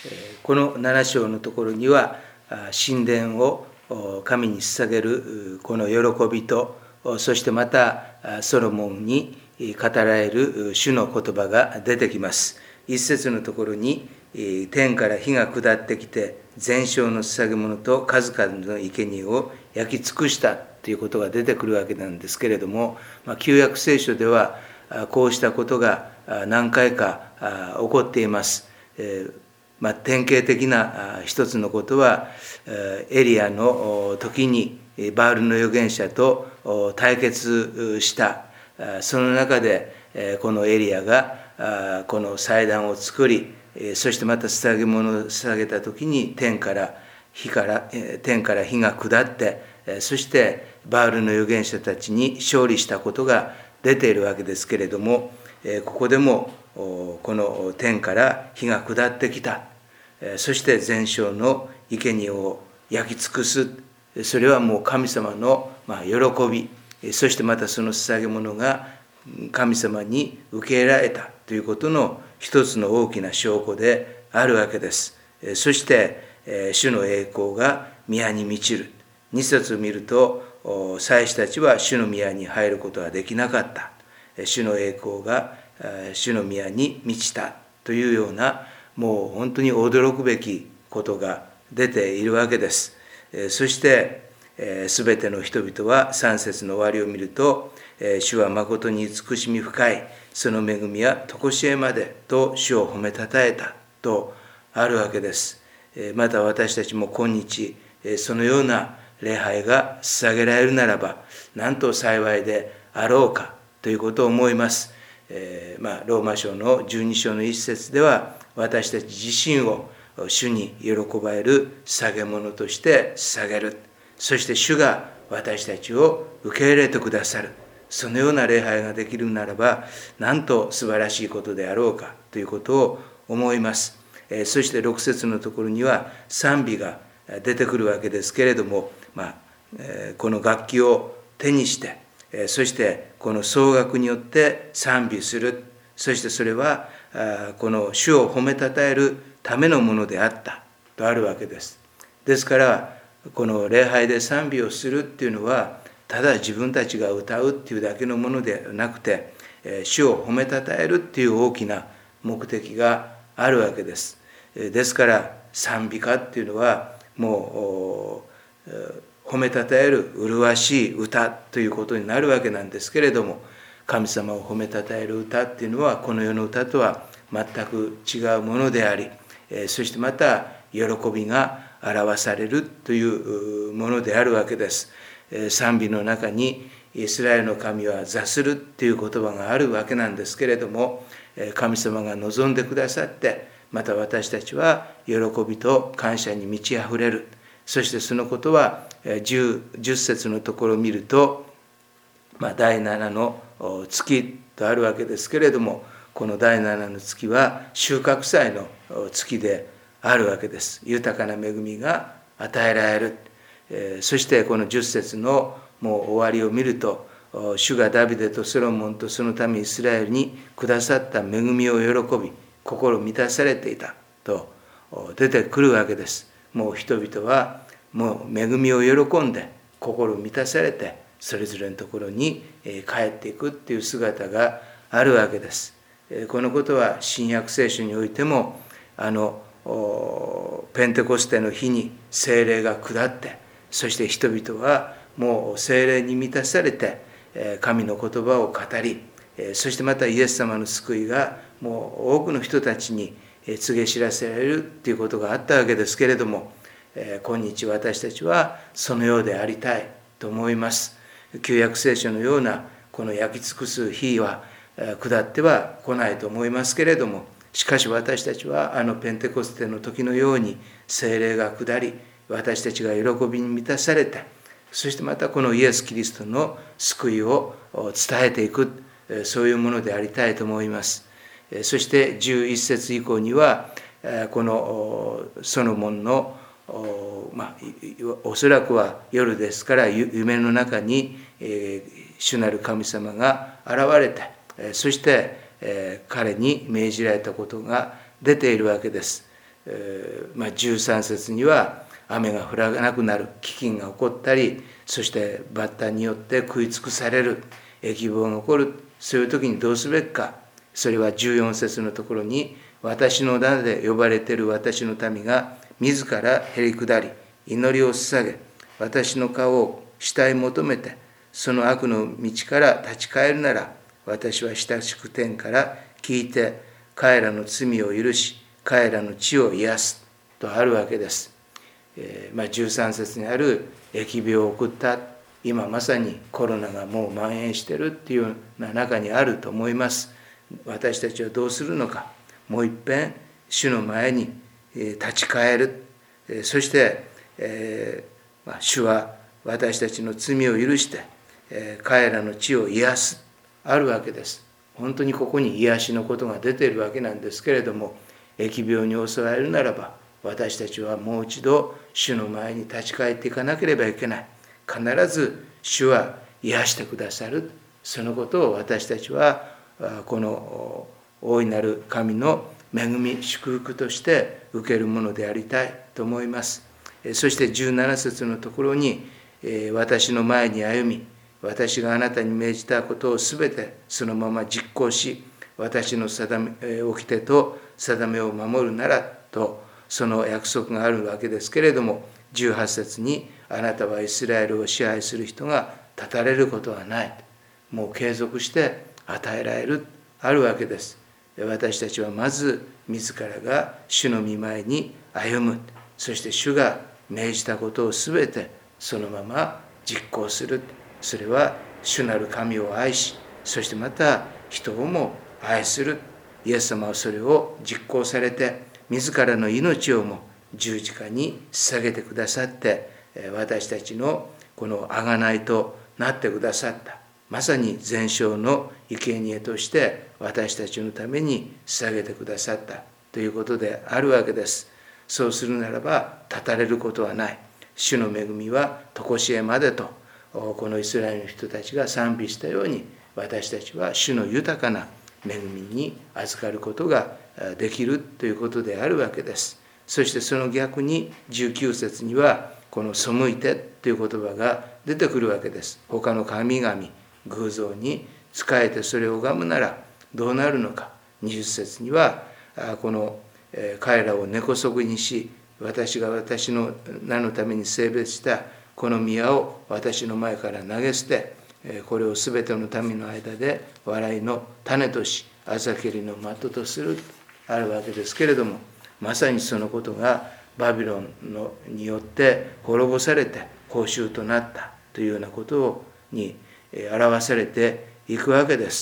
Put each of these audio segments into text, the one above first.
この7章のところには、神殿を神に捧げるこの喜びと、そしてまたソロモンに語られる主の言葉が出てきます。一節のところに、天から火が下ってきて、全焼の捧げ物と数々の生贄を焼き尽くしたということが出てくるわけなんですけれども、旧約聖書ではこうしたことが何回か起こっています。典型的な一つのことは、エリアの時にバールの預言者と対決した。その中でこのエリアがこの祭壇を作り、そしてまた捧げ物を捧げた時に天から火が下って、そしてバールの預言者たちに勝利したことが出ているわけですけれども、ここでもこの天から火が下ってきた。そして全焼の生贄を焼き尽くす。それはもう神様の喜び、そしてまたその捧げ物が神様に受け入れられたということの一つの大きな証拠であるわけです。そして主の栄光が宮に満ちる。2節を見ると、祭司たちは主の宮に入ることはできなかった。主の栄光が主の宮に満ちたというような、もう本当に驚くべきことが出ているわけです。そしてすべての人々は3節の終わりを見ると、主は誠に慈しみ深い、その恵みは常しえまでと主を褒めたたえたとあるわけです。また私たちも今日そのような礼拝が捧げられるならば、なんと幸いであろうかということを思います。ローマ書の12章の1節では、私たち自身を主に喜ばれる捧げ物として捧げる。そして主が私たちを受け入れてくださる。そのような礼拝ができるならば、なんと素晴らしいことであろうかということを思います。そして6節のところには賛美が出てくるわけですけれども、この楽器を手にして、そしてこの奏楽によって賛美する。そしてそれはこの主を褒めたたえるためのものであったとあるわけです。ですからこの礼拝で賛美をするっていうのは、ただ自分たちが歌うっていうだけのものではなくて、主を褒めたたえるっていう大きな目的があるわけです。ですから賛美歌っていうのはもう褒めたたえる麗しい歌ということになるわけなんですけれども、神様を褒めたたえる歌っていうのはこの世の歌とは全く違うものであり、そしてまた喜びが表されるというものであるわけです。賛美の中にイスラエルの神は座するという言葉があるわけなんですけれども、神様が望んでくださって、また私たちは喜びと感謝に満ち溢れる。そしてそのことは 10節のところを見ると、第7の月とあるわけですけれども、この第7の月は収穫祭の月であるわけです。豊かな恵みが与えられる。そしてこの10節のもう終わりを見ると、主がダビデとソロモンとその民イスラエルにくださった恵みを喜び、心満たされていたと出てくるわけです。もう人々はもう恵みを喜んで心満たされて、それぞれのところに帰っていくっていう姿があるわけです。このことは新約聖書においても、ペンテコステの日に聖霊が下って、そして人々はもう聖霊に満たされて神の言葉を語り、そしてまたイエス様の救いがもう多くの人たちに告げ知らせられるということがあったわけですけれども、今日私たちはそのようでありたいと思います。旧約聖書のようなこの焼き尽くす火は下っては来ないと思いますけれども、しかし私たちはペンテコステの時のように聖霊が下り、私たちが喜びに満たされて、そしてまたこのイエス・キリストの救いを伝えていく、そういうものでありたいと思います。そして11節以降には、このソロモンのおそらくは夜ですから夢の中に主なる神様が現れて、そして彼に命じられたことが出ているわけです。 13節には雨が降らなくなる、飢饉が起こったり、そしてバッタによって食い尽くされる、疫病が起こる、そういう時にどうすべきか。それは14節のところに、私の名で呼ばれている私の民が自らへり下り、祈りを捧げ、私の顔を慕い求めて、その悪の道から立ち返るなら、私は親しく天から聞いて、彼らの罪を許し、彼らの地を癒すとあるわけです。13節にある疫病を送った、今まさにコロナがもう蔓延しているっていうような中にあると思います。私たちはどうするのか。もう一遍主の前に立ち返る。そして、主は私たちの罪を許して彼らの地を癒す、あるわけです。本当にここに癒しのことが出ているわけなんですけれども、疫病に襲われるならば、私たちはもう一度主の前に立ち返っていかなければいけない。必ず主は癒してくださる。そのことを私たちはこの大いなる神の恵み、祝福として受けるものでありたいと思います。そして17節のところに、私の前に歩み、私があなたに命じたことをすべてそのまま実行し、私の掟と定めを守るならと、その約束があるわけですけれども、18節に、あなたはイスラエルを支配する人が断たれることはない。もう継続して与えられる、あるわけです。私たちはまず自らが主の御前に歩む。そして主が命じたことをすべてそのまま実行する。それは主なる神を愛し、そしてまた人をも愛する。イエス様はそれを実行されて、自らの命をも十字架に捧げてくださって、私たちのこの贖いとなってくださった。まさに全焼の生贄として私たちのために捧げてくださったということであるわけです。そうするならば断たれることはない。主の恵みは常しえまでと、このイスラエルの人たちが賛美したように、私たちは主の豊かな恵みに預かることができるということであるわけです。そしてその逆に19節には、この背いてという言葉が出てくるわけです。他の神々、偶像に仕えてそれを拝むならどうなるのか。20節には、この彼らを根こそぎにし、私が私の名のために聖別したこの宮を私の前から投げ捨て、これをすべての民の間で笑いの種とし、あざけりの的とする、あるわけですけれども、まさにそのことがバビロンによって滅ぼされて報酬となったというようなことに表されていくわけです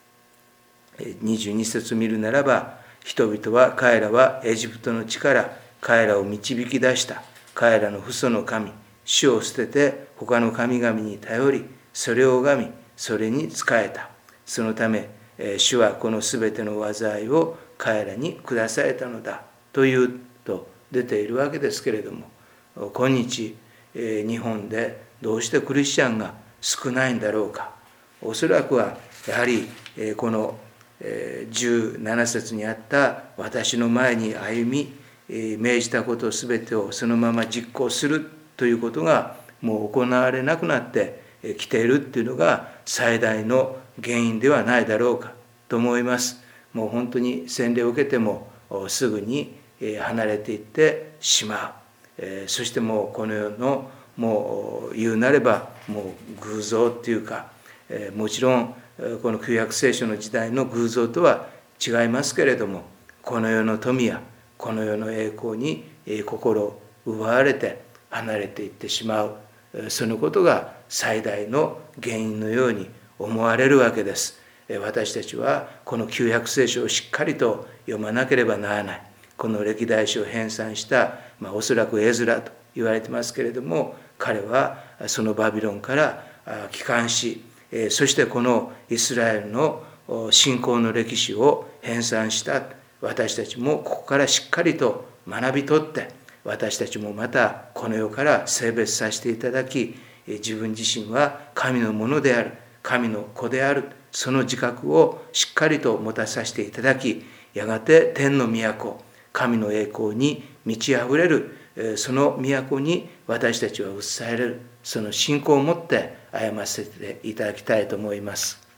。22節見るならば、人々は彼らはエジプトの地から彼らを導き出した彼らの父祖の神、主を捨てて他の神々に頼り、それを拝み、それに仕えた。そのため、主はこのすべての災いを彼らに下されたのだというと出ているわけですけれども、今日、日本でどうしてクリスチャンが少ないんだろうか。おそらくはやはりこの17節にあった私の前に歩み、命じたことすべてをそのまま実行するということがもう行われなくなってきているというのが最大の原因ではないだろうかと思います。もう本当に洗礼を受けてもすぐに離れていってしまう。そしてもうこの世のもう言うなればもう偶像っていうか、もちろんこの旧約聖書の時代の偶像とは違いますけれども、この世の富やこの世の栄光に心を奪われて離れていってしまう、そのことが最大の原因のように思われるわけです。私たちはこの旧約聖書をしっかりと読まなければならない。この歴代史を編纂した、おそらくエズラと言われてますけれども、彼はそのバビロンから帰還し、そしてこのイスラエルの信仰の歴史を編纂した。私たちもここからしっかりと学び取って、私たちもまたこの世から性別させていただき、自分自身は神のものである、神の子である、その自覚をしっかりと持たさせていただき、やがて天の都、 神の栄光に満ち溢れる、その都に私たちは移される、その信仰を持って歩ませていただきたいと思います。